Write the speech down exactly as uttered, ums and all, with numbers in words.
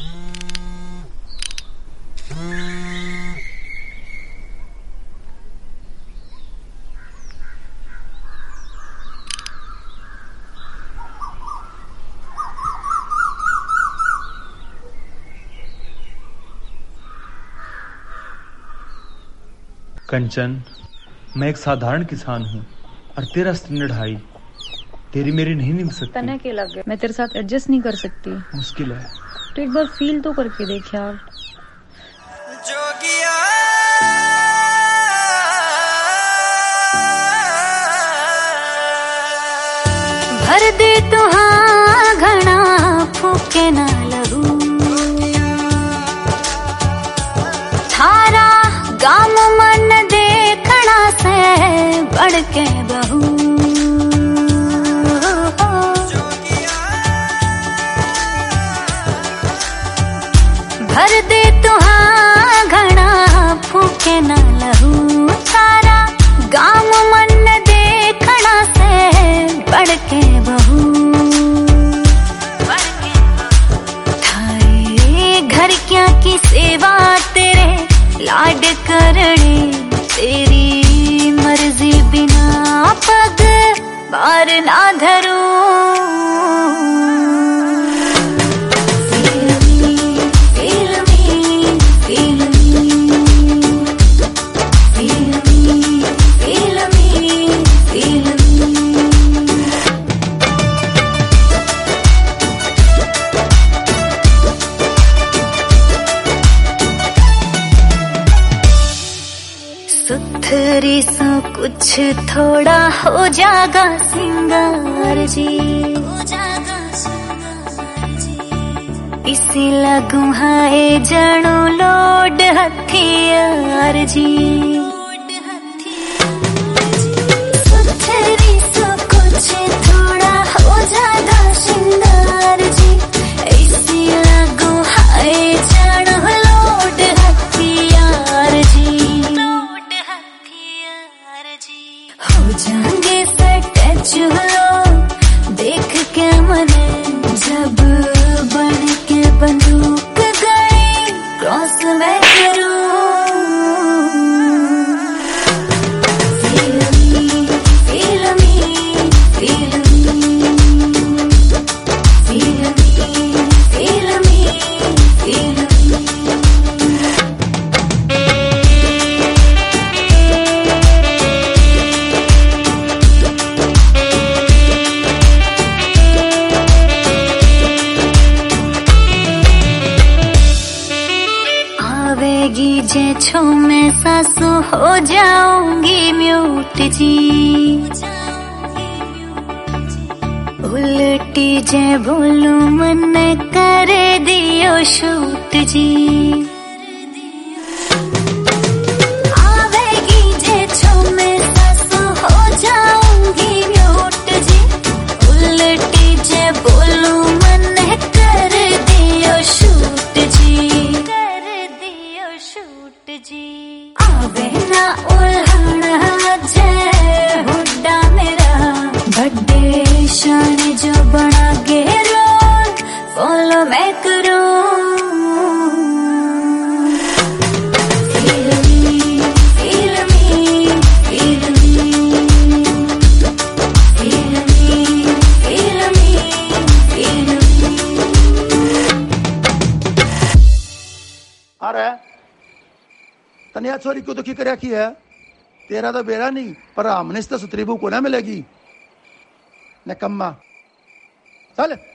कंचन, मैं एक साधारण किसान हूँ और तेरा स्टैंडर्ड हाई। तेरी मेरी नहीं निभ सकती। तने के लग गए, मैं तेरे साथ एडजस्ट नहीं कर सकती। मुश्किल है तो एक बार फील तो करके देख यार। जोगिया भर दे तो हाँ घना फूके ना लहू थारा गाम मन देखना से बढ़ के बहू भर दे तो हाँ घना फूके ना लहू थारा गाम मन देखना से बढ़ के बहू थारे घर क्या की सेवा तेरे लाड करने तेरी मर्जी बिना पग बार ना धरूं। सुथरी सो कुछ थोड़ा हो जागा सिंगार जी, हो जागा सिंगार जी। इसी लगू हाय जणो लोड हथियार जी, सुथरी सो कुछ थोड़ा हो जागा सिंगार जी। इसी लगू हाय जणो लोड हथियार जी, हो जाएंगे स्टैचू देख के मने जब बन के बंदूक गए क्रॉस मैं करूं। Feel me, feel me, feel me, feel me, feel me, feel me। आवेगी जे छो मैं सासू हो जाऊंगी म्यूट जी, उल्टी जे बोलूं मन करे दियो शूट जी। आवेगी जे छो मैं सासू हो जाऊंगी म्यूट जी, उल्टी जे बोलूं मन कर दियो शूट जी, शूट जी। आवे ना उल्हड़ जय हुड्डा मेरा बड्डे शान जो बना गेरो फॉलो मैं करूं। Feel me, feel me, feel me, feel me, feel me, feel me। अरे तनिया छोरी को दुखी कर रखी है, तेरा तो बेड़ा नहीं पर हमने तो सुतरी को ना मिलेगी न कम्मा। चल